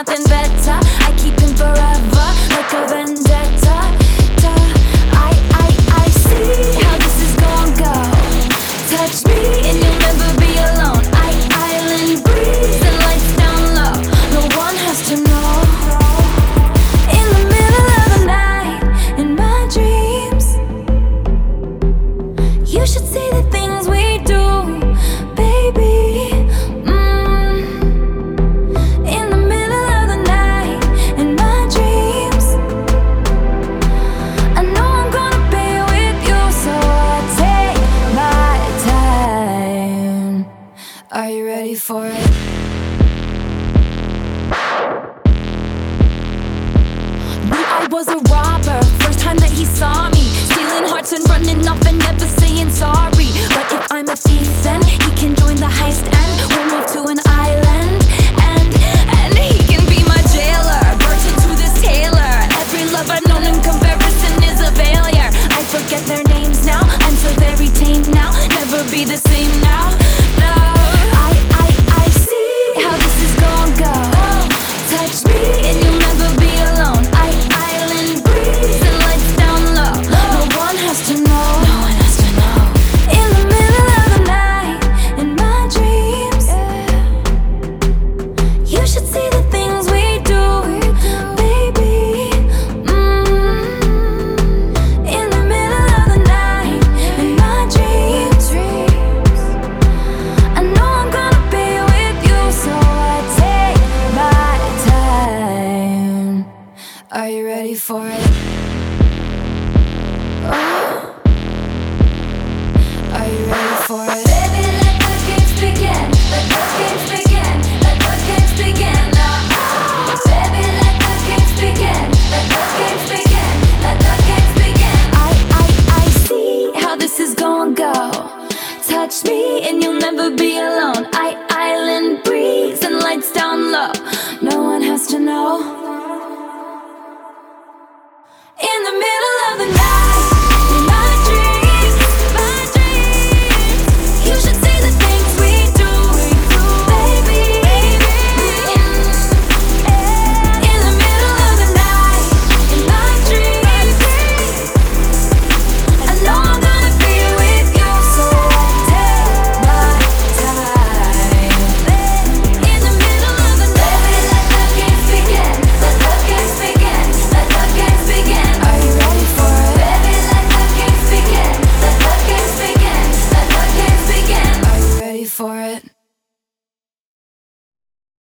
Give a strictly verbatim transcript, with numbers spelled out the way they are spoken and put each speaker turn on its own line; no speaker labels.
something better. I keep him forever, like a vendetta. Duh. I, I, I see how this is gonna go. Touch me and you'll never be alone. I, island breeze and lights down low. No one has to know. In the middle of the night, in my dreams, you should see the things we do, baby. Mm. In the middle of the night, in my dreams, I know I'm gonna be with you, so I take my time. Are you ready for it? Knew I was a robber, first time that he saw me, stealing hearts and running off and never saying sorry. But if I'm a thief, then he can join the heist and we'll move to an island. And, and he can be my jailer, virgin to this tailor. Every love I've known in comparison is a failure. I forget their names now, I'm so very tame now. Never be the same now, no. I, I, I see how this is gonna go. Touch me and you'll never be alone. I, island breeze and lights down low. No one has to know. No one has to know. In the middle of the night, in my dreams, you should see the things we do, baby. Mm. In the middle of the night, in my dreams, I know I'm gonna be with you, so I take my time. Are you ready for it?